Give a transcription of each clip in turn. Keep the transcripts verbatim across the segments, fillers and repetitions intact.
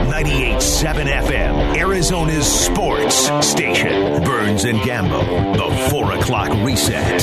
ninety-eight point seven F M, Arizona's sports station. Burns and Gambo, the four o'clock reset.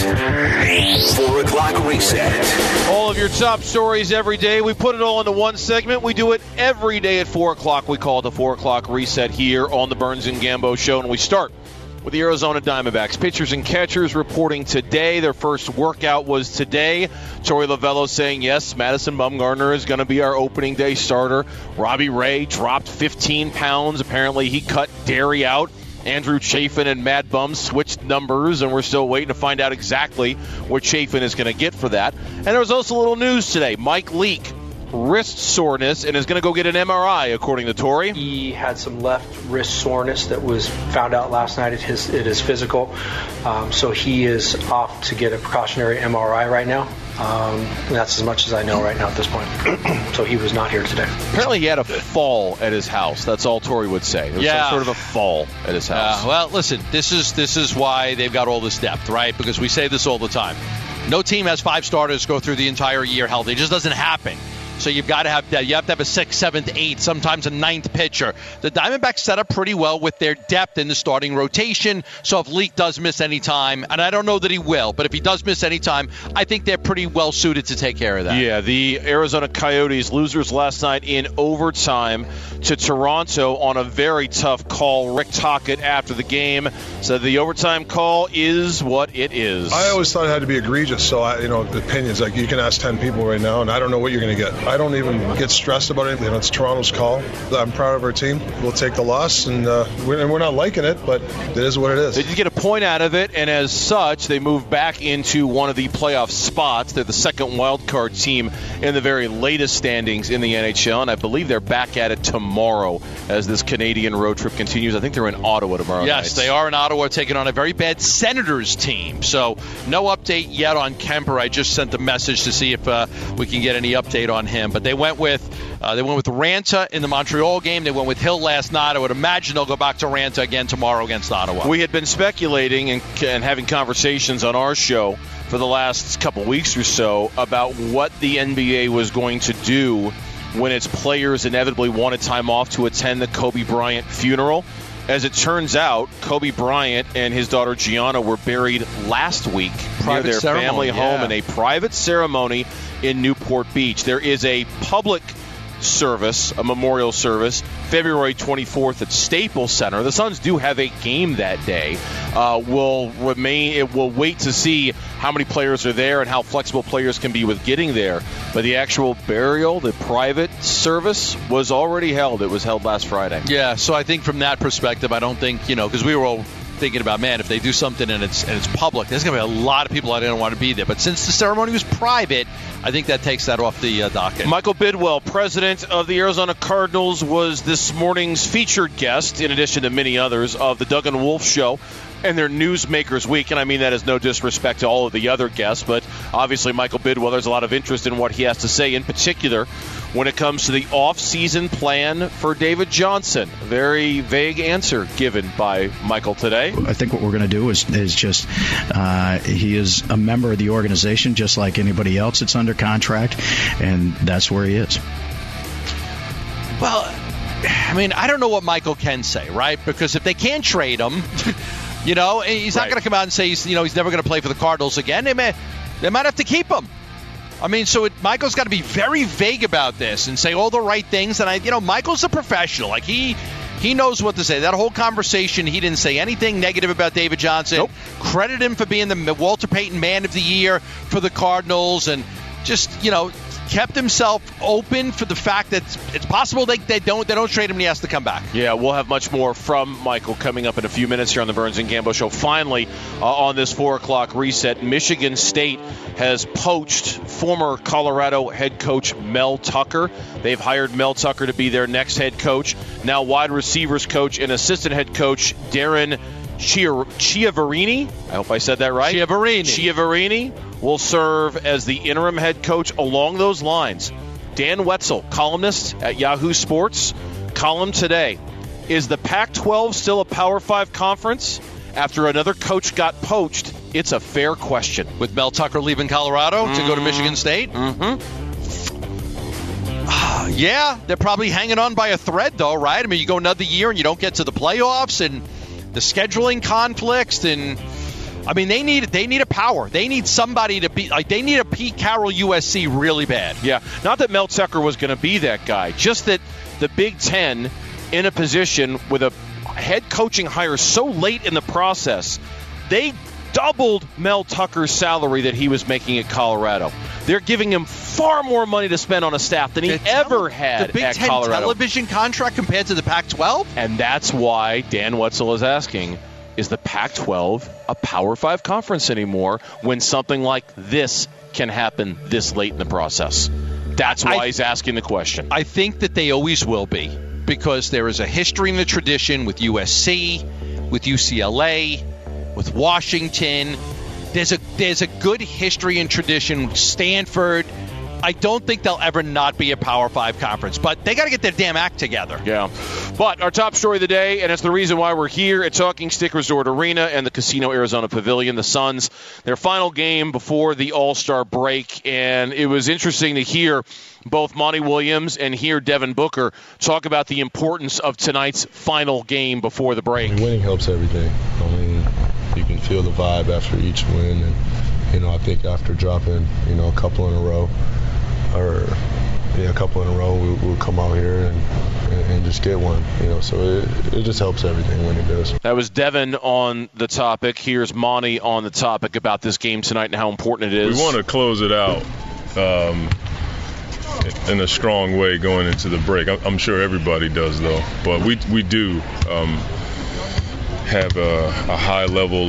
four o'clock reset. All of your top stories every day. We put it all into one segment. We do it every day at four o'clock. We call it the four o'clock reset here on the Burns and Gambo show. And we start with the Arizona Diamondbacks. Pitchers and catchers reporting today. Their first workout was today. Torey Lovullo saying, yes, Madison Bumgarner is going to be our opening day starter. Robbie Ray dropped fifteen pounds. Apparently he cut dairy out. Andrew Chafin and Mad Bum switched numbers, and we're still waiting to find out exactly what Chafin is going to get for that. And there was also a little news today. Mike Leake, wrist soreness, and is going to go get an M R I, according to Torey. He had some left wrist soreness that was found out last night at his at his physical. Um, so he is off to get a precautionary M R I right now. Um, and that's as much as I know right now at this point. So he was not here today. Apparently he had a fall at his house. That's all Torey would say. There was yeah. some sort of a fall at his house. Uh, well, listen, this is this is why they've got all this depth, right? Because we say this all the time. No team has five starters go through the entire year healthy. It just doesn't happen. So you've got to have that. You have to have a sixth, seventh, eighth, sometimes a ninth pitcher. The Diamondbacks set up pretty well with their depth in the starting rotation. So if Leake does miss any time, and I don't know that he will, but if he does miss any time, I think they're pretty well suited to take care of that. Yeah, the Arizona Coyotes, losers last night in overtime to Toronto on a very tough call. Rick Tocchet after the game said the overtime call is what it is. I always thought it had to be egregious. So, I, you know, opinions, like you can ask ten people right now, and I don't know what you're going to get. I don't even get stressed about it. You know, it's Toronto's call. I'm proud of our team. We'll take the loss, and, uh, we're, and we're not liking it, but it is what it is. They did get a point out of it, and as such, they move back into one of the playoff spots. They're the second wild card team in the very latest standings in the N H L, and I believe they're back at it tomorrow as this Canadian road trip continues. I think they're in Ottawa tomorrow Yes, night. they are in Ottawa taking on a very bad Senators team. So no update yet on Kemper. I just sent a message to see if uh, we can get any update on him. But they went with uh, they went with Ranta in the Montreal game. They went with Hill last night. I would imagine they'll go back to Ranta again tomorrow against Ottawa. We had been speculating and, and having conversations on our show for the last couple weeks or so about what the N B A was going to do when its players inevitably wanted time off to attend the Kobe Bryant funeral. As it turns out, Kobe Bryant and his daughter Gianna were buried last week near their family home yeah. in a private ceremony in Newport Beach. There is a public service, a memorial service, February twenty-fourth at Staples Center. The Suns do have a game that day. Uh, we'll remain. It will wait to see how many players are there and how flexible players can be with getting there. But the actual burial, the private service, was already held. It was held last Friday. Yeah, so I think from that perspective, I don't think, you know, because we were all thinking about, man, if they do something and it's and it's public, there's going to be a lot of people that don't want to be there. But since the ceremony was private, I think that takes that off the uh, docket. Michael Bidwell, president of the Arizona Cardinals, was this morning's featured guest, in addition to many others, of the Doug and Wolf Show and their Newsmakers Week. And I mean that as no disrespect to all of the other guests, but obviously Michael Bidwell, there's a lot of interest in what he has to say, in particular when it comes to the off-season plan for David Johnson. Very vague answer given by Michael today. I think what we're going to do is, is just, uh, he is a member of the organization just like anybody else that's under contract, and that's where he is. Well, I mean, I don't know what Michael can say, right? Because if they can't trade him, you know, he's not right. going to come out and say he's, you know, he's never going to play for the Cardinals again. They may, they might have to keep him. I mean, so it, Michael's got to be very vague about this and say all the right things. And I, you know, Michael's a professional. Like he, he knows what to say. That whole conversation, he didn't say anything negative about David Johnson. Nope. Credit him for being the Walter Payton Man of the Year for the Cardinals, and just, you know, kept himself open for the fact that it's possible they, they don't they don't trade him and he has to come back. Yeah, we'll have much more from Michael coming up in a few minutes here on the Burns and Gambo Show. Finally, uh, on this four o'clock reset, Michigan State has poached former Colorado head coach Mel Tucker. They've hired Mel Tucker to be their next head coach. Now wide receivers coach and assistant head coach Darren Chiavarini. I hope I said that right. Chiavarini. Chiavarini will serve as the interim head coach along those lines. Dan Wetzel, columnist at Yahoo Sports, column today. Is the Pac twelve still a Power five conference? After another coach got poached, it's a fair question. With Mel Tucker leaving Colorado mm-hmm. to go to Michigan State? Mm-hmm. Yeah, they're probably hanging on by a thread, though, right? I mean, you go another year and you don't get to the playoffs, and the scheduling conflicts, and I mean, they need they need a power. They need somebody to be like they need a Pete Carroll U S C really bad. Yeah, not that Mel Tucker was going to be that guy, just that the Big Ten in a position with a head coaching hire so late in the process, they doubled Mel Tucker's salary that he was making at Colorado. They're giving him far more money to spend on a staff than he the ever tele- had the Big at Ten Colorado. Television contract compared to the Pac twelve? And that's why Dan Wetzel is asking, is the Pac twelve a Power five conference anymore when something like this can happen this late in the process? That's why I, he's asking the question. I think that they always will be, because there is a history and a tradition with U S C, with U C L A, with Washington. There's a there's a good history and tradition with Stanford. I don't think they'll ever not be a Power five conference, but they got to get their damn act together. Yeah. But our top story of the day, and it's the reason why we're here at Talking Stick Resort Arena and the Casino Arizona Pavilion, the Suns, their final game before the All-Star break. And it was interesting to hear both Monty Williams and hear Devin Booker talk about the importance of tonight's final game before the break. I mean, winning helps everything. I mean, you can feel the vibe after each win. And, you know, I think after dropping, you know, a couple in a row, or yeah, a couple in a row, we'll, we'll come out here and, and, and just get one. You know, so it, it just helps everything when it does. That was Devin on the topic. Here's Monty on the topic about this game tonight and how important it is. We want to close it out um, in a strong way going into the break. I'm sure everybody does, though. But we we do um, have a, a high level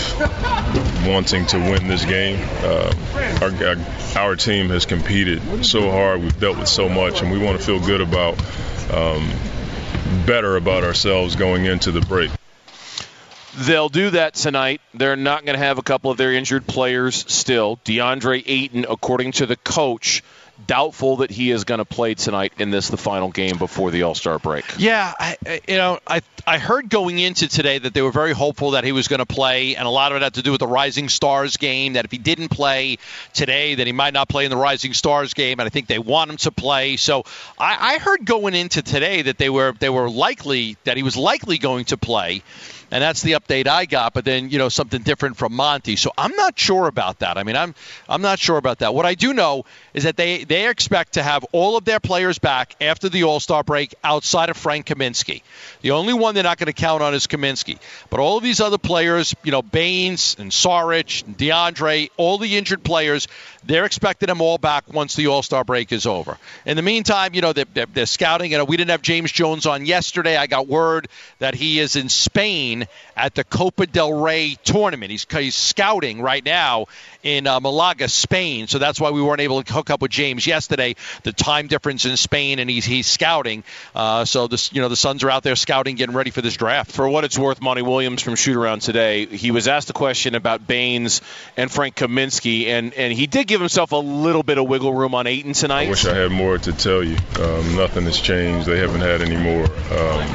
of wanting to win this game. Uh, our, our team has competed so hard. We've dealt with so much, and we want to feel good about, um, better about ourselves going into the break. They'll do that tonight. They're not going to have a couple of their injured players still. DeAndre Ayton, according to the coach, doubtful that he is going to play tonight in this, the final game before the All-Star break. Yeah, I, you know, I I heard going into today that they were very hopeful that he was going to play, and a lot of it had to do with the Rising Stars game, that if he didn't play today, that he might not play in the Rising Stars game, and I think they want him to play. So I, I heard going into today that they were they were likely, that he was likely going to play. And that's the update I got, but then, you know, something different from Monty. So I'm not sure about that. I mean, I'm I'm not sure about that. What I do know is that they, they expect to have all of their players back after the All-Star break outside of Frank Kaminsky. The only one they're not going to count on is Kaminsky. But all of these other players, you know, Baines and Saric and DeAndre, all the injured players, they're expecting them all back once the All-Star break is over. In the meantime, you know, they're, they're, they're scouting. You know, we didn't have James Jones on yesterday. I got word that he is in Spain at the Copa del Rey tournament. He's, he's scouting right now in uh, Malaga, Spain. So that's why we weren't able to hook up with James yesterday. The time difference in Spain, and he's he's scouting. Uh, so this, you know, the Suns are out there scouting, getting ready for this draft. For what it's worth, Monty Williams from Shoot Around today, he was asked a question about Baines and Frank Kaminsky, and and he did give himself a little bit of wiggle room on Ayton tonight. I wish I had more to tell you. Um, nothing has changed. They haven't had any more um,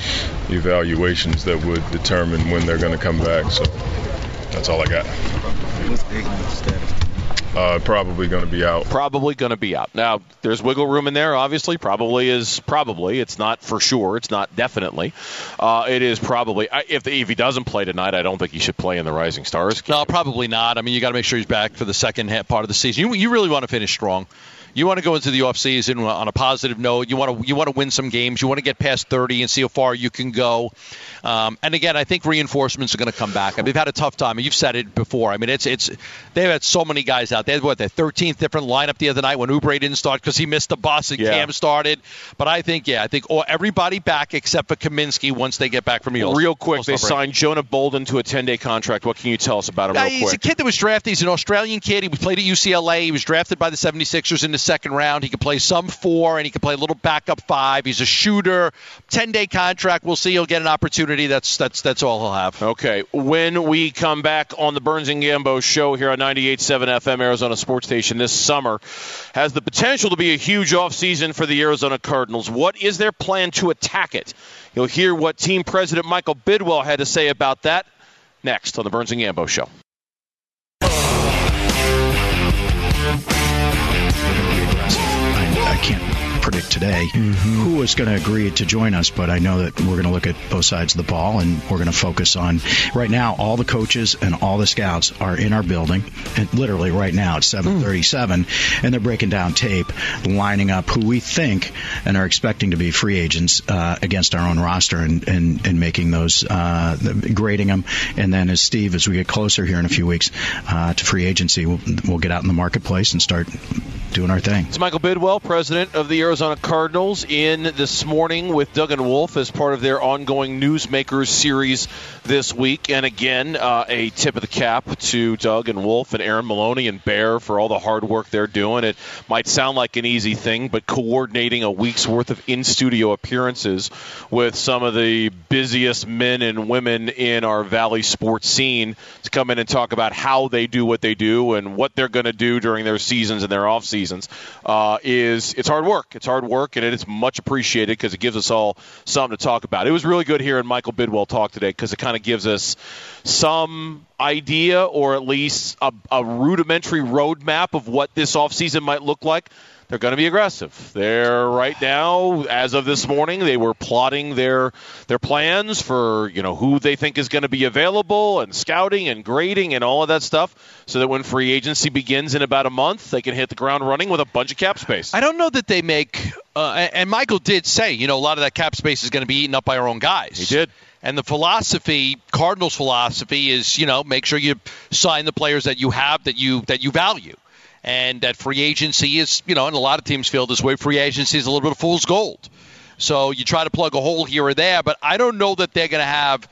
evaluations that would determine when they're going to come back. So that's all I got. What's Ayton's status? Uh, probably going to be out. Probably going to be out. Now, there's wiggle room in there, obviously. Probably is probably. It's not for sure. It's not definitely. Uh, it is probably. If, the, if he doesn't play tonight, I don't think he should play in the Rising Stars game. No, probably not. I mean, you got to make sure he's back for the second part of the season. You, you really want to finish strong. You want to go into the offseason on a positive note. You want to you want to win some games. You want to get past thirty and see how far you can go. Um, and again, I think reinforcements are going to come back. I mean, they've had a tough time. You've said it before. I mean, it's it's they've had so many guys out. They had what their thirteenth different lineup the other night when Oubre didn't start because he missed the bus and yeah. Cam started. But I think yeah, I think all, everybody back except for Kaminsky once they get back from the All-Star. Real quick, All-Star they break. signed Jonah Bolden to a ten-day contract. What can you tell us about him? Uh, real he's quick? a kid that was drafted. He's an Australian kid. He played at U C L A. He was drafted by the seventy-sixers in the second round. He could play some four, and he can play a little backup five. He's a shooter. ten-day contract. We'll see. He'll get an opportunity. That's that's that's all he'll have. Okay. When we come back on the Burns and Gambo show here on ninety-eight point seven F M, Arizona Sports Station, this summer has the potential to be a huge offseason for the Arizona Cardinals. What is their plan to attack it? You'll hear what team president Michael Bidwell had to say about that next on the Burns and Gambo show. I can't predict today mm-hmm. who is going to agree to join us, but I know that we're going to look at both sides of the ball, and we're going to focus on, right now, all the coaches and all the scouts are in our building, and literally right now it's seven thirty-seven, mm. and they're breaking down tape, lining up who we think and are expecting to be free agents uh, against our own roster, and, and, and making those, uh, grading them. And then as Steve, as we get closer here in a few weeks uh, to free agency, we'll, we'll get out in the marketplace and start doing our thing. It's Michael Bidwell, president of the Arizona Cardinals, in this morning with Doug and Wolf as part of their ongoing Newsmakers series this week. And again, uh, a tip of the cap to Doug and Wolf and Aaron Maloney and Bear for all the hard work they're doing. It might sound like an easy thing, but coordinating a week's worth of in-studio appearances with some of the busiest men and women in our Valley sports scene to come in and talk about how they do what they do and what they're going to do during their seasons and their off seasons uh, is it's hard work. It's hard work, and it's much appreciated because it gives us all something to talk about. It was really good hearing Michael Bidwell talk today because it kind of gives us some idea, or at least a, a rudimentary roadmap of what this offseason might look like. They're going to be aggressive. They're right now, as of this morning, they were plotting their their plans for, you know, who they think is going to be available and scouting and grading and all of that stuff, so that when free agency begins in about a month, they can hit the ground running with a bunch of cap space. I don't know that they make uh, – and Michael did say, you know, a lot of that cap space is going to be eaten up by our own guys. He did. And the philosophy, Cardinals' philosophy, is, you know, make sure you sign the players that you have that you that you value. And that free agency is, you know, and a lot of teams feel this way, free agency is a little bit of fool's gold. So you try to plug a hole here or there, but I don't know that they're going to have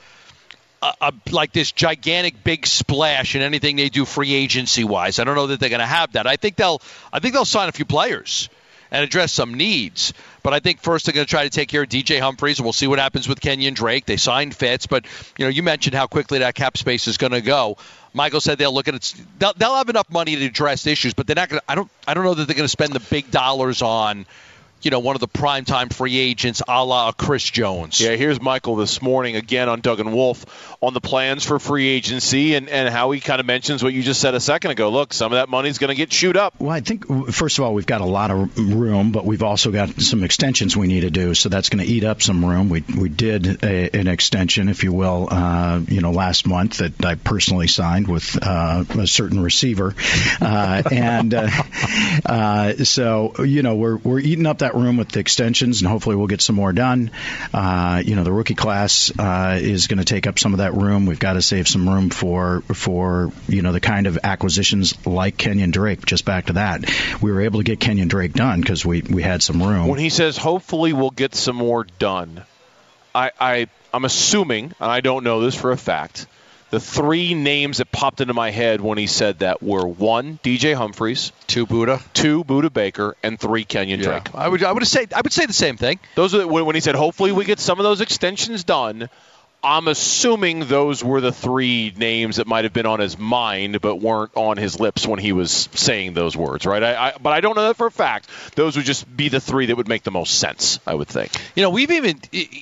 a, a, like this gigantic big splash in anything they do free agency-wise. I don't know that they're going to have that. I think they'll I think they'll sign a few players and address some needs. But I think first they're going to try to take care of D J Humphries, and we'll see what happens with Kenyon Drake. They signed Fitz, but you know, you mentioned how quickly that cap space is going to go. Michael said they'll look at it. They'll, they'll have enough money to address issues, but they're not going to. I don't. I don't know that they're going to spend the big dollars on, you know, one of the primetime free agents a la Chris Jones. Yeah, here's Michael this morning again on Doug and Wolf on the plans for free agency and, and how he kind of mentions what you just said a second ago. Look, some of that money's going to get chewed up. Well, I think, first of all, we've got a lot of room, but we've also got some extensions we need to do, so that's going to eat up some room. We we did a, an extension, if you will, uh, you know, last month that I personally signed with uh, a certain receiver. Uh, and uh, uh, so, you know, we're we're eating up that room with the extensions, and hopefully we'll get some more done. Uh, you know, the rookie class uh, is going to take up some of that room. We've got to save some room for, for you know, the kind of acquisitions like Kenyon Drake. Just back to that. We were able to get Kenyon Drake done because we, we had some room. When he says, hopefully we'll get some more done, I, I, I'm assuming, and I don't know this for a fact, the three names that popped into my head when he said that were one, D J Humphries, two, Buddha, two, Buddha Baker, and three, Kenyon yeah. Drake. I would, I would say, I would say the same thing. Those are when he said, hopefully we get some of those extensions done. I'm assuming those were the three names that might have been on his mind but weren't on his lips when he was saying those words, right? I, I, but I don't know that for a fact. Those would just be the three that would make the most sense, I would think. You know, we've even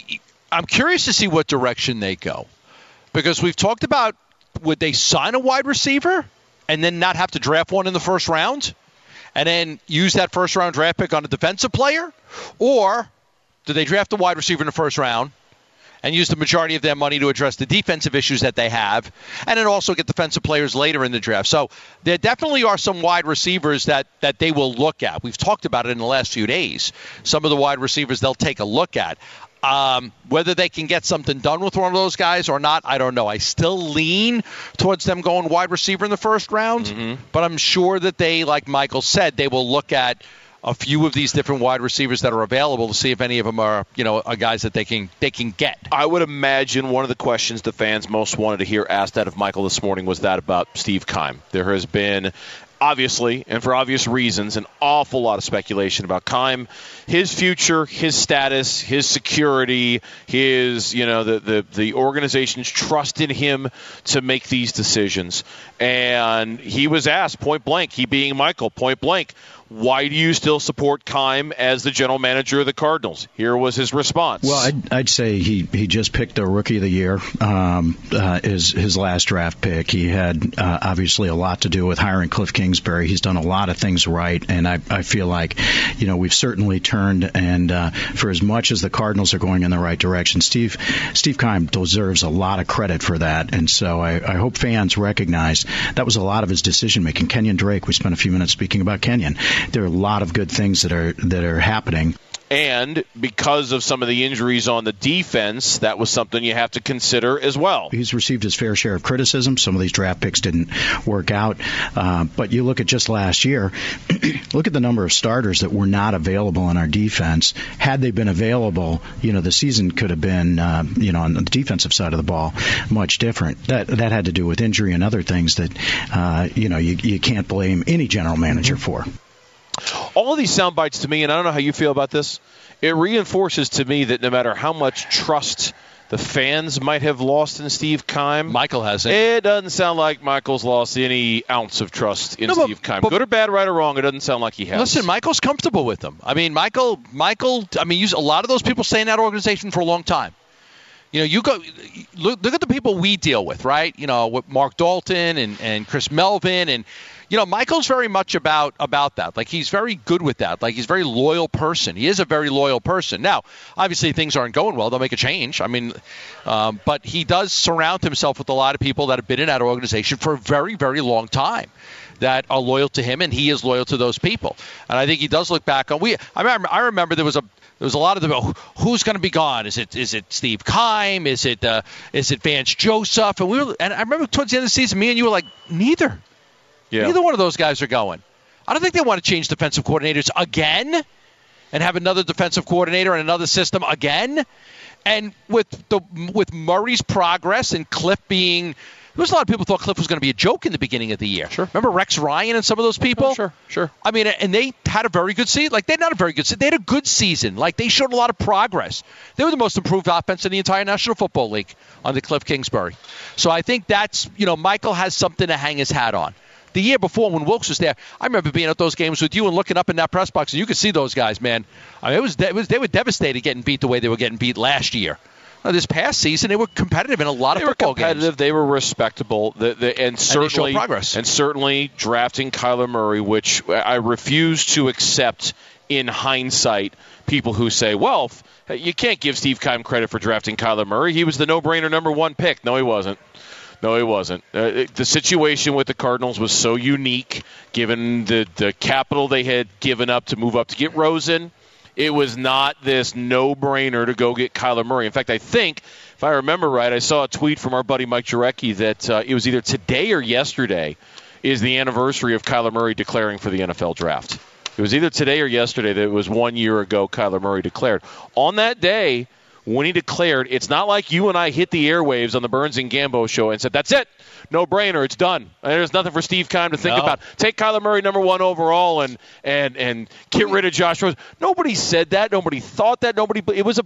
– I'm curious to see what direction they go, because we've talked about, would they sign a wide receiver and then not have to draft one in the first round and then use that first-round draft pick on a defensive player? Or do they draft a wide receiver in the first round and use the majority of their money to address the defensive issues that they have, and then also get defensive players later in the draft? So there definitely are some wide receivers that, that they will look at. We've talked about it in the last few days. Some of the wide receivers they'll take a look at. Um, whether they can get something done with one of those guys or not, I don't know. I still lean towards them going wide receiver in the first round, mm-hmm. but I'm sure that they, like Michael said, they will look at a few of these different wide receivers that are available to see if any of them are, you know, are guys that they can they can get. I would imagine one of the questions the fans most wanted to hear asked out of Michael this morning was that about Steve Keim. There has been, obviously, and for obvious reasons, an awful lot of speculation about Keim, his future, his status, his security, his, you know, the, the, the organization's trust in him to make these decisions. And he was asked point blank, he being Michael, point blank, why do you still support Keim as the general manager of the Cardinals? Here was his response. Well, I'd, I'd say he, he just picked a Rookie of the Year, um, uh, his, his last draft pick. He had uh, obviously a lot to do with hiring Cliff Kingsbury. He's done a lot of things right, and I, I feel like, you know, we've certainly turned, and uh, for as much as the Cardinals are going in the right direction, Steve Steve Keim deserves a lot of credit for that, and so I, I hope fans recognize that was a lot of his decision-making. Kenyon Drake, we spent a few minutes speaking about Kenyon. There are a lot of good things that are that are happening. And because of some of the injuries on the defense, that was something you have to consider as well. He's received his fair share of criticism. Some of these draft picks didn't work out. Uh, but you look at just last year, look at the number of starters that were not available in our defense. Had they been available, you know, the season could have been, uh, you know, on the defensive side of the ball, much different. That that had to do with injury and other things that, uh, you know, you, you can't blame any general manager for. All of these sound bites to me, and I don't know how you feel about this, it reinforces to me that no matter how much trust the fans might have lost in Steve Keim, Michael hasn't. It doesn't sound like Michael's lost any ounce of trust in no, but, Steve Keim. But, Good or bad, right or wrong, it doesn't sound like he has. Listen, Michael's comfortable with them. I mean, Michael, Michael. I mean, a lot of those people stay in that organization for a long time. You know, you go look, look at the people we deal with, right? You know, with Mark Dalton and, and Chris Melvin, and you know, Michael's very much about about that. Like, he's very good with that. Like, he's a very loyal person. He is a very loyal person. Now, obviously, things aren't going well. They'll make a change. I mean, um, but he does surround himself with a lot of people that have been in that organization for a very, very long time that are loyal to him, and he is loyal to those people. And I think he does look back on. We, I remember, I remember there was a there was a lot of the who's going to be gone. Is it is it Steve Keim? Is it uh, is it Vance Joseph? And we were, and I remember towards the end of the season, me and you were like, neither. Yeah. Neither one of those guys are going. I don't think they want to change defensive coordinators again and have another defensive coordinator and another system again. And with the with Murray's progress and Cliff being, there was a lot of people thought Cliff was going to be a joke in the beginning of the year. Sure. Remember Rex Ryan and some of those people? Oh, sure, sure. I mean, and they had a very good season. Like, they're not a very good season. They had a good season. Like, they showed a lot of progress. They were the most improved offense in the entire National Football League under Cliff Kingsbury. So I think that's, you know, Michael has something to hang his hat on. The year before, when Wilkes was there, I remember being at those games with you and looking up in that press box, and you could see those guys, man. I mean, it was, it was they were devastated getting beat the way they were getting beat last year. Now, this past season, they were competitive in a lot they of football were competitive, games. They were respectable, the, the, and certainly and progress. And certainly drafting Kyler Murray, which I refuse to accept in hindsight. People who say, "Well, you can't give Steve Keim credit for drafting Kyler Murray. He was the no-brainer number one pick." No, he wasn't. No, he wasn't. Uh, the situation with the Cardinals was so unique, given the, the capital they had given up to move up to get Rosen. It was not this no-brainer to go get Kyler Murray. In fact, I think, if I remember right, I saw a tweet from our buddy Mike Jurecki that uh, it was either today or yesterday is the anniversary of Kyler Murray declaring for the N F L draft. It was either today or yesterday that it was one year ago Kyler Murray declared. On that day, when he declared, it's not like you and I hit the airwaves on the Burns and Gambo show and said, that's it, no-brainer, it's done. There's nothing for Steve Keim to think no. about. Take Kyler Murray number one overall and and and get rid of Josh Rosen. Nobody said that. Nobody thought that. Nobody. It was a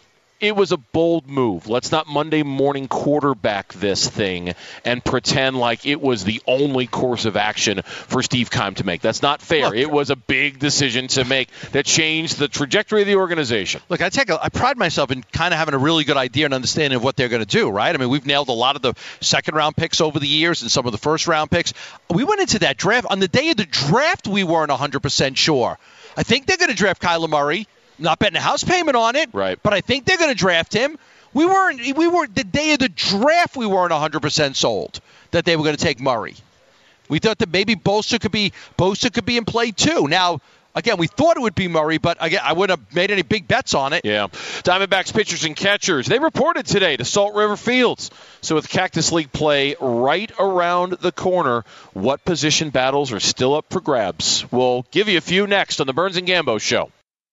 It was a bold move. Let's not Monday morning quarterback this thing and pretend like it was the only course of action for Steve Keim to make. That's not fair. Look, it was a big decision to make that changed the trajectory of the organization. Look, I take a, I pride myself in kind of having a really good idea and understanding of what they're going to do, right? I mean, we've nailed a lot of the second-round picks over the years and some of the first-round picks. We went into that draft. On the day of the draft, we weren't one hundred percent sure. I think they're going to draft Kyler Murray. Not betting a house payment on it, right? But I think they're going to draft him. We weren't. We were the day of the draft. We weren't one hundred percent sold that they were going to take Murray. We thought that maybe Bosa could be Bosa could be in play too. Now, again, we thought it would be Murray, but again, I wouldn't have made any big bets on it. Yeah. Diamondbacks pitchers and catchers, they reported today to Salt River Fields. So with Cactus League play right around the corner, what position battles are still up for grabs? We'll give you a few next on the Burns and Gambo Show.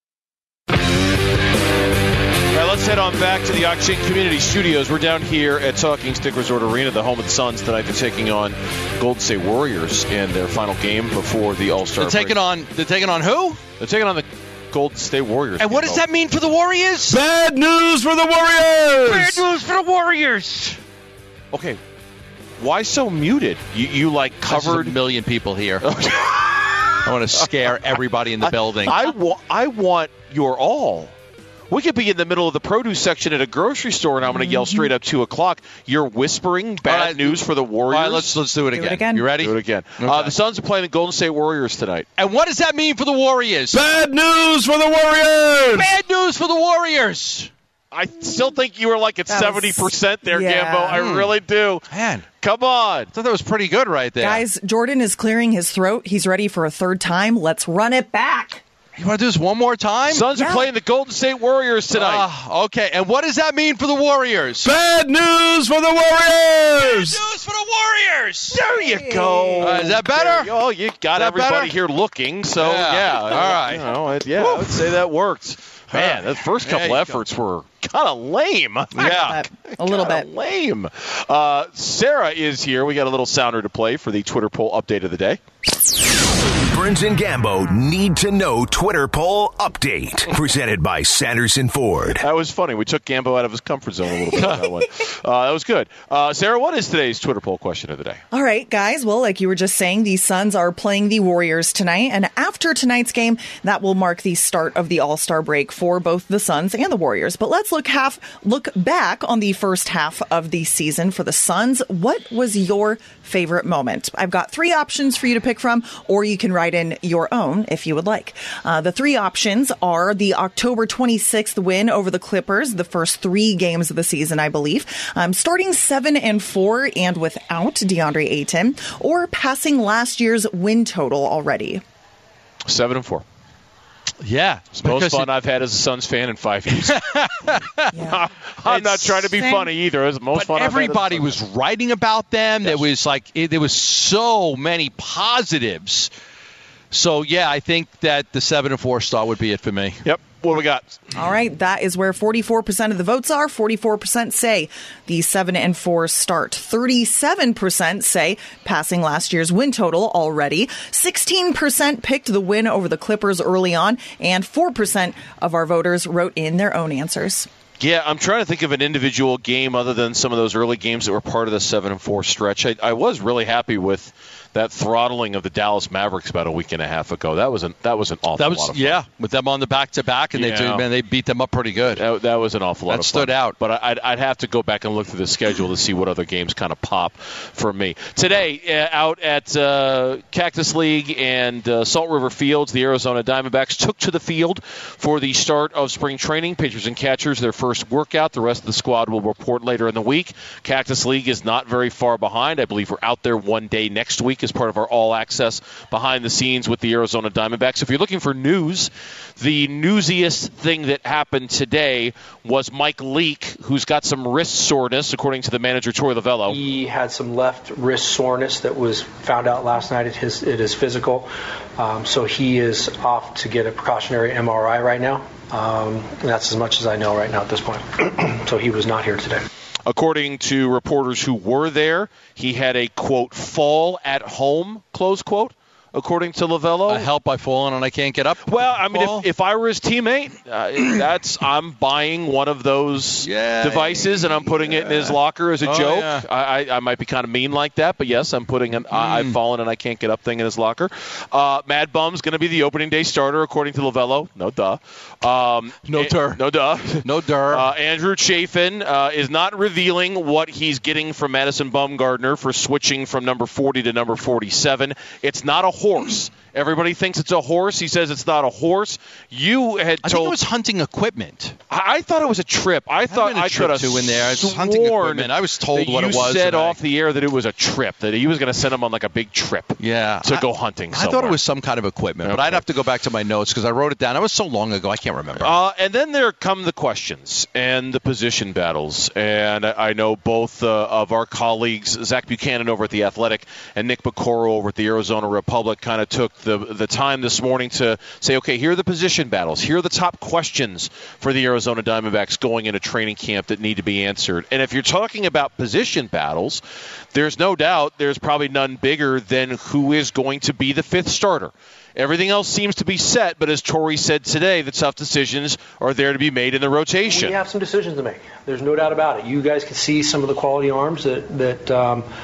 All right, let's head on back to the Octane Community Studios. We're down here at Talking Stick Resort Arena, the home of the Suns tonight. They're taking on Golden State Warriors in their final game before the All-Star break. They're taking on. They're taking on who? They're taking on the Golden State Warriors. And what does that mean for the Warriors? Bad news for the Warriors. Bad news for the Warriors. Okay, why so muted? You you like covered a million people here. I want to scare everybody in the building. I, I, wa- I want your all. We could be in the middle of the produce section at a grocery store, and I'm going to yell straight up two o'clock. You're whispering bad right. news for the Warriors. All right, let's let's do it, do again. it again. You ready? Do it again. Okay. Uh, the Suns are playing the Golden State Warriors tonight. And what does that mean for the Warriors? Bad news for the Warriors. Bad news for the Warriors. I still think you were like at That was- seventy percent there, yeah. Gambo. I really do. Man, Come on. I thought that was pretty good right there. Guys, Jordan is clearing his throat. He's ready for a third time. Let's run it back. You want to do this one more time? Suns Yeah. are playing the Golden State Warriors tonight. Uh, okay, and what does that mean for the Warriors? Bad news for the Warriors. News for the Warriors. There you go. Uh, is that better? There- Oh, you got that everybody better? here looking, so Yeah. yeah. All right. You know, it, yeah, I would say that worked. Man, right. the first There couple you efforts were kind of lame. Yeah. A little Kinda bit. lame. Uh, Sarah is here. We got a little sounder to play for the Twitter poll update of the day. Burns and Gambo need to know Twitter poll update. Presented by Sanderson Ford. That was funny. We took Gambo out of his comfort zone a little bit on that one. Uh, that was good. Uh, Sarah, what is today's Twitter poll question of the day? All right, guys. Well, like you were just saying, the Suns are playing the Warriors tonight. And after tonight's game, that will mark the start of the All-Star break for both the Suns and the Warriors. But let's look half look back on the first half of the season for the Suns. What was your favorite moment? I've got three options for you to pick from, or you can write in your own if you would like. Uh, the three options are the October twenty-sixth win over the Clippers, the first three games of the season, I believe, um, starting seven and four and without DeAndre Ayton, or passing last year's win total already. Seven and four. Yeah. It's the most because fun I've had as a Suns fan in five years. Yeah. I'm not trying to be Same. funny either. It's the most But fun I've had as a everybody Suns was fan. writing about them. There Yes. was like it, there was so many positives. So yeah, I think that the seven and four start would be it for me. Yep. What do we got? All right, that is where forty-four percent of the votes are. forty-four percent say the seven and four start. thirty-seven percent say passing last year's win total already. sixteen percent picked the win over the Clippers early on, and four percent of our voters wrote in their own answers. Yeah, I'm trying to think of an individual game other than some of those early games that were part of the seven and four stretch. I, I was really happy with that throttling of the Dallas Mavericks about a week and a half ago. That was an that was an awful That was lot of fun. yeah, with them on the back to back, and they Yeah. did, man, they beat them up pretty good. That, that was an awful lot That of fun. stood out. But I'd, I'd have to go back and look through the schedule to see what other games kind of pop for me. Today, uh, out at uh, Cactus League and uh, Salt River Fields, the Arizona Diamondbacks took to the field for the start of spring training. Pitchers and catchers, their first workout. The rest of the squad will report later in the week. Cactus League is not very far behind. I believe we're out there one day next week as part of our all-access behind the scenes with the Arizona Diamondbacks. If you're looking for news, the newsiest thing that happened today was Mike Leake, who's got some wrist soreness, according to the manager, Troy Lavello. He had some left wrist soreness that was found out last night at his at his physical. Um, so he is off to get a precautionary M R I right now. Um, and that's as much as I know right now at this point. So he was not here today. According to reporters who were there, he had a, quote, fall at home, close quote, according to Lavello. I help by falling and I can't get up. Well, I mean, Fall. if, if I were his teammate, uh, that's I'm buying one of those Yeah, devices and I'm putting it in his locker as a Oh, joke. yeah. I, I, I might be kind of mean like that, but yes, I'm putting an I, I've fallen and I can't get up thing in his locker. Uh, Mad Bum's going to be the opening day starter, according to Lavello. No duh. Um, No eh, dur. No duh. No dur. Uh, Andrew Chafin uh, is not revealing what he's getting from Madison Bumgarner for switching from number forty to number forty-seven. It's not a horse. Everybody thinks it's a horse. He says it's not a horse. You had I told. think it was hunting equipment. I, I thought it was a trip. I thought been a I trip could have too in there. It's hunting sworn equipment. I was told that what you it was, said and I- off the air that it was a trip, that he was going to send him on like a big trip. Yeah. To I- go hunting I thought somewhere. it was some kind of equipment, but Okay. I'd have to go back to my notes because I wrote it down. It was so long ago, I can't remember. Uh, and then there come the questions and the position battles. And I I know both uh, of our colleagues, Zach Buchanan over at The Athletic and Nick Bacoro over at the Arizona Republic, kind of took the the time this morning to say, okay, here are the position battles. Here are the top questions for the Arizona Diamondbacks going into training camp that need to be answered. And if you're talking about position battles, there's no doubt there's probably none bigger than who is going to be the fifth starter. Everything else seems to be set, but as Torrey said today, the tough decisions are there to be made in the rotation. We have some decisions to make. There's no doubt about it. You guys can see some of the quality arms that that um,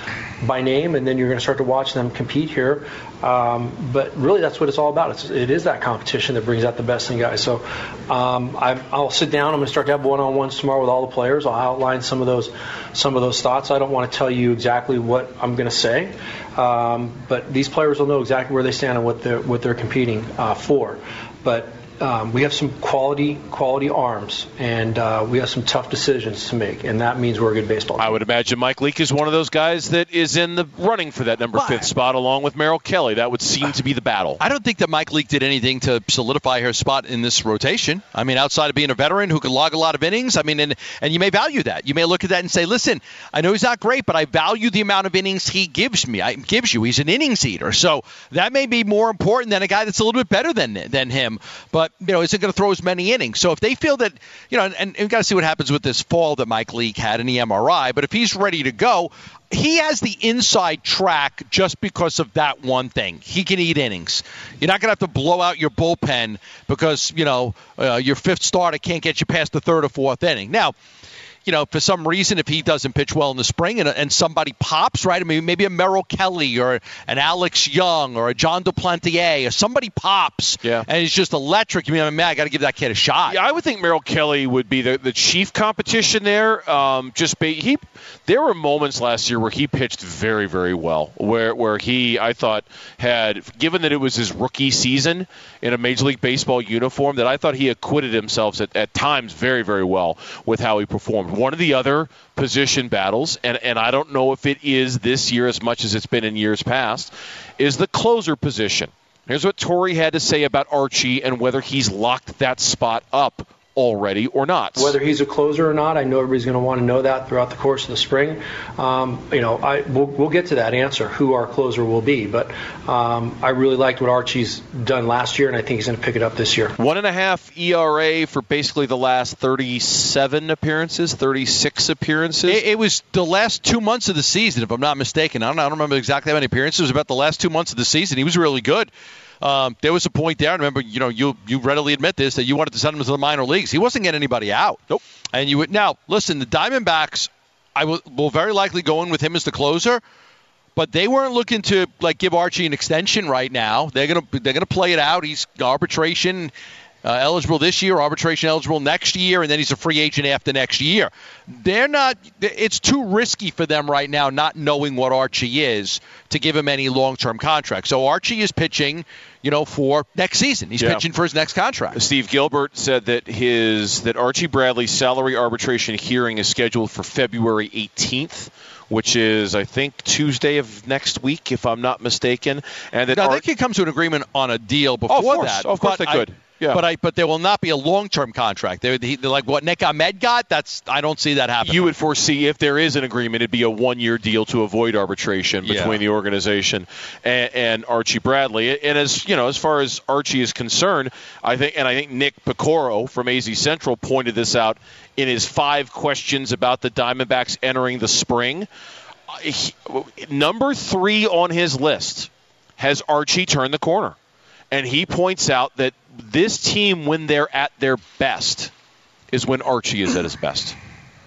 by name, and then you're going to start to watch them compete here. Um, but really, that's what it's all about. It's, it is that competition that brings out the best in guys. So um, I, I'll sit down. I'm going to start to have one-on-ones tomorrow with all the players. I'll outline some of those some of those thoughts. I don't want to tell you exactly what I'm going to say, um, but these players will know exactly where they stand and what they're what they're competing uh, for. But Um, we have some quality quality arms, and uh, we have some tough decisions to make, and that means we're a good baseball team. I would imagine Mike Leake is one of those guys that is in the running for that number Why? fifth spot, along with Merrill Kelly. That would seem to be the battle. I don't think that Mike Leake did anything to solidify her spot in this rotation. I mean, outside of being a veteran who could log a lot of innings, I mean, and, and you may value that. You may look at that and say, listen, I know he's not great, but I value the amount of innings he gives me. I, gives you. He's an innings eater. So that may be more important than a guy that's a little bit better than than him. But, you know, isn't going to throw as many innings. So if they feel that, you know, and, and we've got to see what happens with this fall that Mike Leake had in the M R I, but if he's ready to go, he has the inside track just because of that one thing. He can eat innings. You're not going to have to blow out your bullpen because, you know, uh, your fifth starter can't get you past the third or fourth inning. Now, you know, for some reason, if he doesn't pitch well in the spring and, and somebody pops, right? I mean, maybe a Merrill Kelly or an Alex Young or a John Duplantier or somebody pops yeah. and he's just electric. I mean, I mean, I got to give that kid a shot. Yeah, I would think Merrill Kelly would be the, the chief competition there. Um, just be, he, there were moments last year where he pitched very, very well, where where he, I thought, had, given that it was his rookie season in a Major League Baseball uniform, that I thought he acquitted himself at, at times very, very well with how he performed. One of the other position battles, and, and I don't know if it is this year as much as it's been in years past, is the closer position. Here's what Torre had to say about Archie and whether he's locked that spot up already or not. Whether he's a closer or not, I know everybody's going to want to know that throughout the course of the spring. Um, you know, I we'll, we'll get to that answer, who our closer will be. But um, I really liked what Archie's done last year, and I think he's going to pick it up this year. One and a half E R A for basically the last thirty-seven appearances, thirty-six appearances. It, it was the last two months of the season, if I'm not mistaken. I don't, I don't remember exactly how many appearances. It was about the last two months of the season. He was really good. Um, there was a point there. I remember, you know, you you readily admit this, that you wanted to send him to the minor leagues. He wasn't getting anybody out. Nope. And you would now listen. The Diamondbacks, I will, will very likely go in with him as the closer, but they weren't looking to like give Archie an extension right now. They're gonna they're gonna play it out. He's arbitration uh, eligible this year, arbitration eligible next year, and then he's a free agent after next year. They're not. It's too risky for them right now, not knowing what Archie is, to give him any long-term contract. So Archie is pitching, you know, for next season. He's yeah. pitching for his next contract. Steve Gilbert said that his that Archie Bradley's salary arbitration hearing is scheduled for February eighteenth, which is, I think, Tuesday of next week, if I'm not mistaken. And that now, Ar- they could come to an agreement on a deal before oh, of course. that. Of course they I, could. Yeah. But I, but there will not be a long-term contract. They're, they're like what Nick Ahmed got. That's I don't see that happening. You would foresee if there is an agreement, it'd be a one-year deal to avoid arbitration between yeah. the organization and, and Archie Bradley. And as you know, as far as Archie is concerned, I think, and I think Nick Picoro from A Z Central pointed this out in his five questions about the Diamondbacks entering the spring. He, number three on his list has Archie turned the corner. And he points out that this team, when they're at their best, is when Archie is at his best.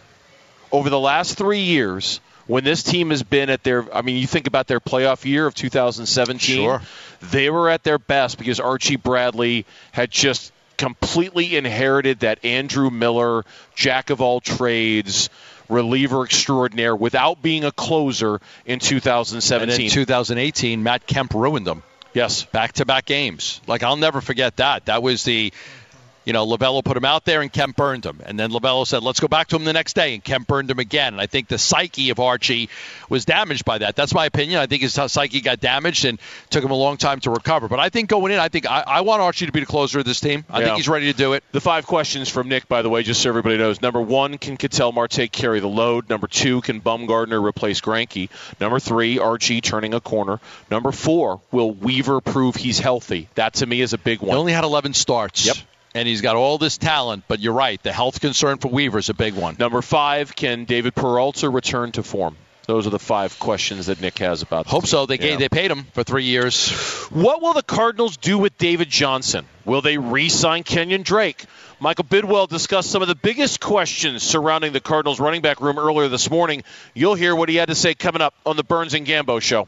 Over the last three years, when this team has been at their, I mean, you think about their playoff year of two thousand seventeen, sure. They were at their best because Archie Bradley had just completely inherited that Andrew Miller, jack of all trades, reliever extraordinaire without being a closer in two thousand seventeen. And in two thousand eighteen, Matt Kemp ruined them. Yes. Back-to-back games. Like, I'll never forget that. That was the, you know, Lovello put him out there and Kemp burned him. And then Lovello said, let's go back to him the next day, and Kemp burned him again. And I think the psyche of Archie was damaged by that. That's my opinion. I think his psyche got damaged and took him a long time to recover. But I think going in, I think I, I want Archie to be the closer of this team. I yeah. think he's ready to do it. The five questions from Nick, by the way, just so everybody knows. Number one, can Ketel Marte carry the load? Number two, can Bumgarner replace Greinke? Number three, Archie turning a corner. Number four, will Weaver prove he's healthy? That, to me, is a big one. He only had eleven starts. Yep. And he's got all this talent, but you're right. The health concern for Weaver is a big one. Number five, can David Peralta return to form? Those are the five questions that Nick has about the Hope team. so. They yeah. gave, they paid him for three years. What will the Cardinals do with David Johnson? Will they re-sign Kenyon Drake? Michael Bidwell discussed some of the biggest questions surrounding the Cardinals running back room earlier this morning. You'll hear what he had to say coming up on the Burns and Gambo Show.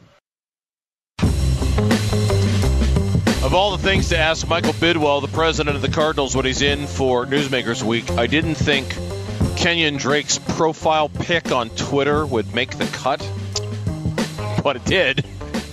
Of all the things to ask Michael Bidwell, the president of the Cardinals, when he's in for Newsmakers Week, I didn't think Kenyon Drake's profile pic on Twitter would make the cut, but it did.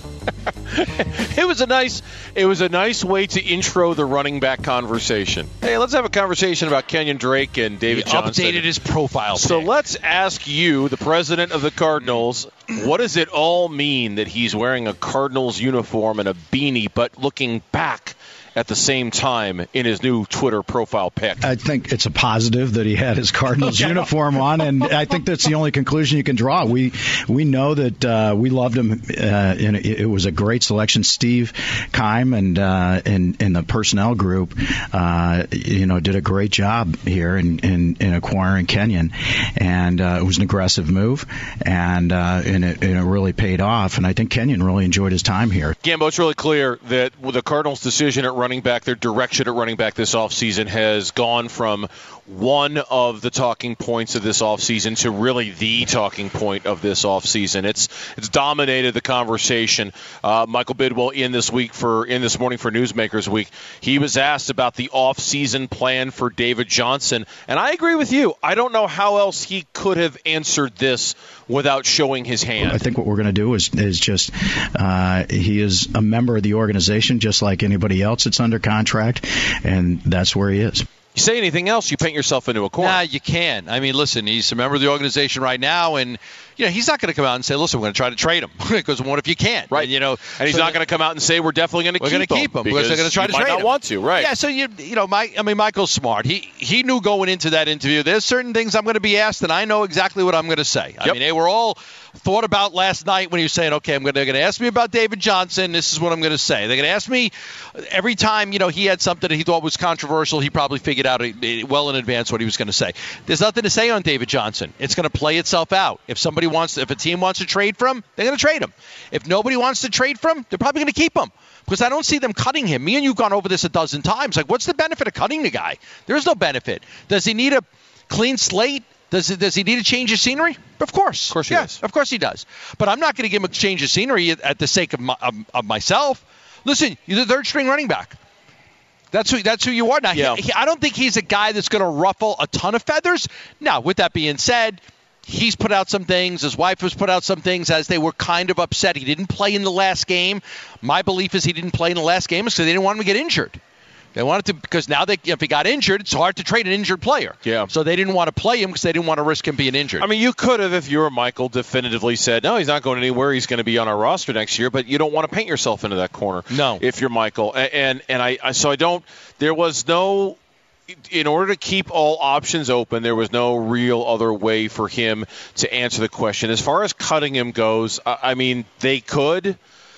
It was a nice, it was a nice way to intro the running back conversation. Hey, let's have a conversation about Kenyon Drake and David he Johnson. Updated his profile pic. So let's ask you, the president of the Cardinals, what does it all mean that he's wearing a Cardinals uniform and a beanie, but looking back at the same time in his new Twitter profile pic? I think it's a positive that he had his Cardinals okay. uniform on, and I think that's the only conclusion you can draw. We we know that uh, we loved him, uh, and it, it was a great selection. Steve Keim and uh, and, and the personnel group, uh, you know, did a great job here in, in, in acquiring Kenyon, and uh, it was an aggressive move, and uh, and, it, and it really paid off. And I think Kenyon really enjoyed his time here. Gambo, it's really clear that with the Cardinals' decision at running back, their direction at running back this offseason has gone from one of the talking points of this offseason to really the talking point of this offseason. It's it's dominated the conversation. Uh, Michael Bidwell in this week for in this morning for Newsmakers Week, he was asked about the offseason plan for David Johnson, and I agree with you. I don't know how else he could have answered this without showing his hand. I think what we're going to do is is just uh, he is a member of the organization just like anybody else that's under contract, and that's where he is. You say anything else, you paint yourself into a corner. Nah, you can. I mean, listen, he's a member of the organization right now, and you know he's not going to come out and say, "Listen, we're going to try to trade him," because what if you can't? Right. And, you know, and he's so not going to come out and say, "We're definitely going to we're keep, gonna keep him," because they're going to try to might trade not him. Want to, right? Yeah. So you, you know, Mike. I mean, Michael's smart. He he knew going into that interview. There's certain things I'm going to be asked, and I know exactly what I'm going to say. I Yep. mean, they were all thought about last night when he was saying, "Okay, I'm going to, they're going to ask me about David Johnson. This is what I'm going to say." They're going to ask me every time. You know, he had something that he thought was controversial. He probably figured out well in advance what he was going to say. There's nothing to say on David Johnson. It's going to play itself out. If somebody wants, if a team wants to trade for him, they're going to trade him. If nobody wants to trade for him, they're probably going to keep him. Because I don't see them cutting him. Me and you've gone over this a dozen times. Like, what's the benefit of cutting the guy? There's no benefit. Does he need a clean slate? Does it, does he need to change his scenery? Of course. Of course he yeah, does. Of course he does. But I'm not going to give him a change of scenery at, at the sake of, my, of, of myself. Listen, you're the third string running back. That's who that's who you are now. Yeah. He, he, I don't think he's a guy that's going to ruffle a ton of feathers. Now, with that being said, he's put out some things. His wife has put out some things as they were kind of upset. He didn't play in the last game. My belief is he didn't play in the last game because they didn't want him to get injured. They wanted to because now they if he got injured, it's hard to trade an injured player. Yeah. So they didn't want to play him because they didn't want to risk him being injured. I mean, you could have, if you were Michael, definitively said, no, he's not going anywhere. He's going to be on our roster next year. But you don't want to paint yourself into that corner. No. If you're Michael. And, and, and I, I, so I don't, there was no, in order to keep all options open, there was no real other way for him to answer the question. As far as cutting him goes, I, I mean, they could.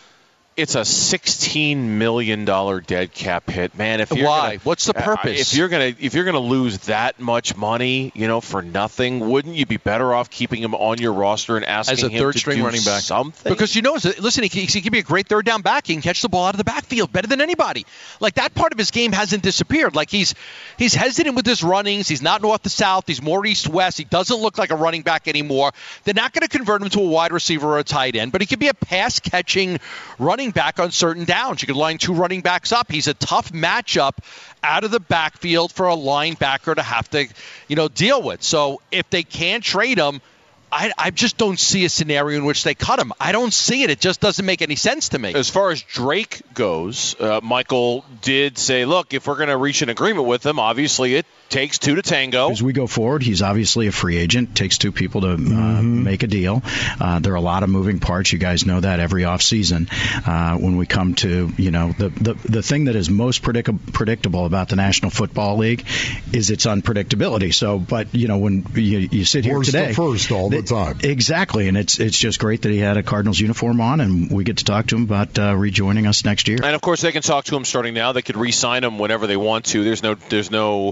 It's a sixteen million dollars dead cap hit, man. If you're Why? Gonna, What's the purpose? If you're gonna if you're gonna lose that much money, you know, for nothing, wouldn't you be better off keeping him on your roster and asking as a him third to string do running back? something? Because you know, listen, he can, he can be a great third down back. He can catch the ball out of the backfield better than anybody. Like that part of his game hasn't disappeared. Like he's he's hesitant with his runnings. He's not north to south. He's more east west. He doesn't look like a running back anymore. They're not going to convert him to a wide receiver or a tight end, but he could be a pass catching running back on certain downs. You could line two running backs up. He's a tough matchup out of the backfield for a linebacker to have to, you know, deal with. So if they can't trade him, I, I just don't see a scenario in which they cut him. I don't see it. It just doesn't make any sense to me. As far as Drake goes, uh, Michael did say, look, if we're going to reach an agreement with him, obviously it takes two to tango. As we go forward, he's obviously a free agent. Takes two people to uh, mm-hmm. make a deal. Uh, there are a lot of moving parts. You guys know that every offseason. Uh, when we come to, you know, the, the, the thing that is most predict- predictable about the National Football League is its unpredictability. So, but, you know, when you, you sit here Where's today. the first all the time. Exactly. And it's it's just great that he had a Cardinals uniform on, and we get to talk to him about uh, rejoining us next year. And, of course, they can talk to him starting now. They could re-sign him whenever they want to. There's no, there's no, it's not like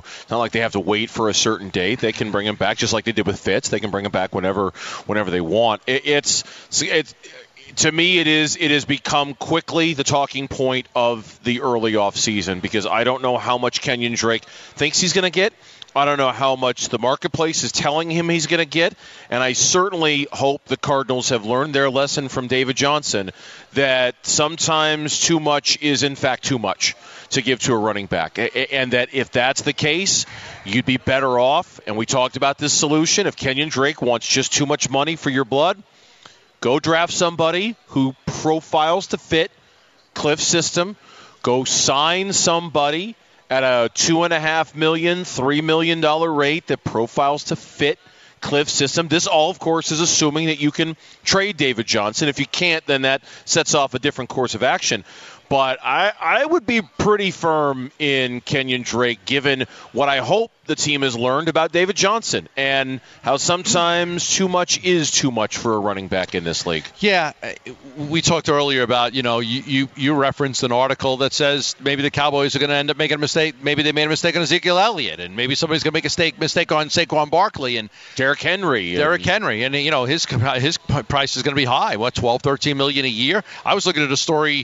like they have to wait for a certain date. They can bring him back just like they did with Fitz. They can bring him back whenever whenever they want. It, it's it's to me, it is it has become quickly the talking point of the early off season because I don't know how much Kenyon Drake thinks he's going to get. I don't know how much the marketplace is telling him he's going to get, and I certainly hope the Cardinals have learned their lesson from David Johnson that sometimes too much is in fact too much to give to a running back, and that if that's the case, you'd be better off, and we talked about this solution, if Kenyon Drake wants just too much money for your blood, go draft somebody who profiles to fit Cliff's system, go sign somebody at a two and a half million, three million dollar rate that profiles to fit Cliff's system. This all, of course, is assuming that you can trade David Johnson. If you can't, then that sets off a different course of action. But I, I would be pretty firm in Kenyon Drake, given what I hope the team has learned about David Johnson and how sometimes too much is too much for a running back in this league. Yeah, we talked earlier about, you know, you, you, you referenced an article that says maybe the Cowboys are going to end up making a mistake. Maybe they made a mistake on Ezekiel Elliott, and maybe somebody's going to make a mistake, mistake on Saquon Barkley and Derrick Henry. Derrick Henry. And, you know, his his price is going to be high. What, twelve, thirteen million a year? I was looking at a story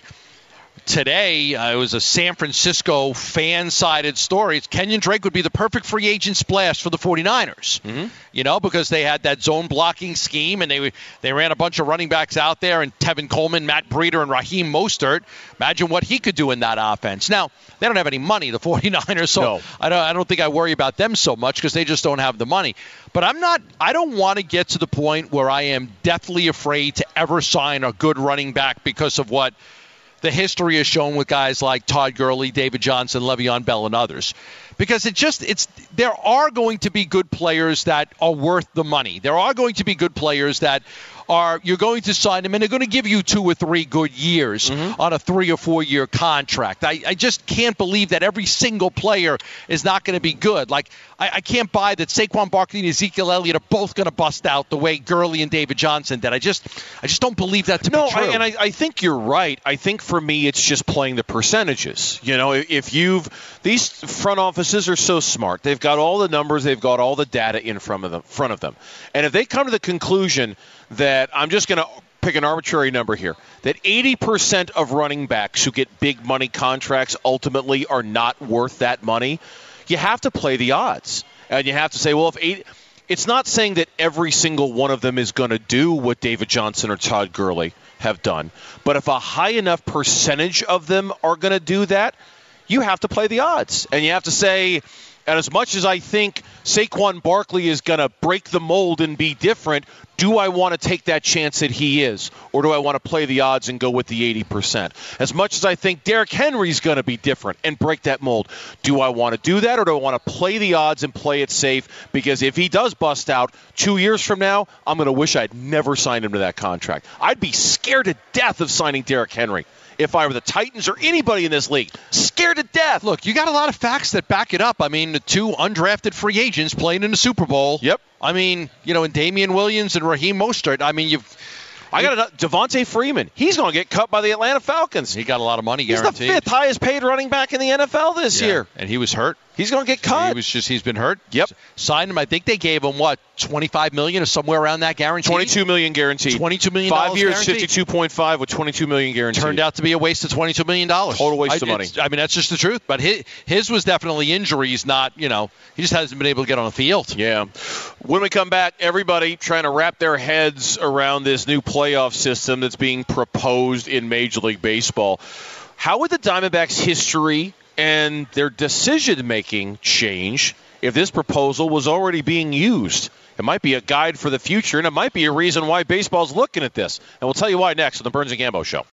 today. Uh, it was a San Francisco fan-sided story. It's Kenyon Drake would be the perfect free agent splash for the 49ers, mm-hmm. you know, because they had that zone blocking scheme, and they they ran a bunch of running backs out there, and Tevin Coleman, Matt Breida, and Raheem Mostert. Imagine what he could do in that offense. Now, they don't have any money, the 49ers, so no. I don't I don't think I worry about them so much because they just don't have the money. But I'm not I don't want to get to the point where I am deathly afraid to ever sign a good running back because of what the history has shown with guys like Todd Gurley, David Johnson, Le'Veon Bell, and others. Because it just it's there are going to be good players that are worth the money. There are going to be good players that are you're going to sign them, and they're going to give you two or three good years mm-hmm. on a three or four year contract. I, I just can't believe that every single player is not going to be good. Like I, I can't buy that Saquon Barkley and Ezekiel Elliott are both going to bust out the way Gurley and David Johnson did. I just I just don't believe that to no, be true. I, and I, I think you're right. I think for me it's just playing the percentages. You know, if you've these front offices are so smart. They've got all the numbers, they've got all the data in front of them, front of them. And if they come to the conclusion that I'm just going to pick an arbitrary number here, that eighty percent of running backs who get big money contracts ultimately are not worth that money, you have to play the odds. And you have to say, well, if eight, it's not saying that every single one of them is going to do what David Johnson or Todd Gurley have done. But if a high enough percentage of them are going to do that, you have to play the odds. And you have to say, and as much as I think Saquon Barkley is going to break the mold and be different, do I want to take that chance that he is? Or do I want to play the odds and go with the eighty percent? As much as I think Derrick Henry's going to be different and break that mold, do I want to do that, or do I want to play the odds and play it safe? Because if he does bust out two years from now, I'm going to wish I'd never signed him to that contract. I'd be scared to death of signing Derrick Henry if I were the Titans or anybody in this league. Scared to death. Look, you got a lot of facts that back it up. I mean, the two undrafted free agents playing in the Super Bowl. Yep. I mean, you know, and Damian Williams and Raheem Mostert. I mean, you've... I got a Devontae Freeman. He's going to get cut by the Atlanta Falcons. He got a lot of money guaranteed. He's the fifth highest paid running back in the N F L this yeah. year. And he was hurt. He's going to get cut. He was just he's been hurt. Yep. Signed him. I think they gave him what, twenty-five million dollars or somewhere around that guaranteed. twenty-two million dollars guaranteed. twenty-two million dollars Five years, guaranteed. fifty-two point five with twenty-two million dollars guaranteed. Turned out to be a waste of twenty-two million dollars. Total waste I, of money. I mean, that's just the truth. But his, his was definitely injuries, not, you know, he just hasn't been able to get on the field. Yeah. When we come back, everybody trying to wrap their heads around this new playoff system that's being proposed in Major League Baseball. How would the Diamondbacks' history and their decision-making change if this proposal was already being used? It might be a guide for the future, and it might be a reason why baseball's looking at this. And we'll tell you why next on the Burns and Gambo Show.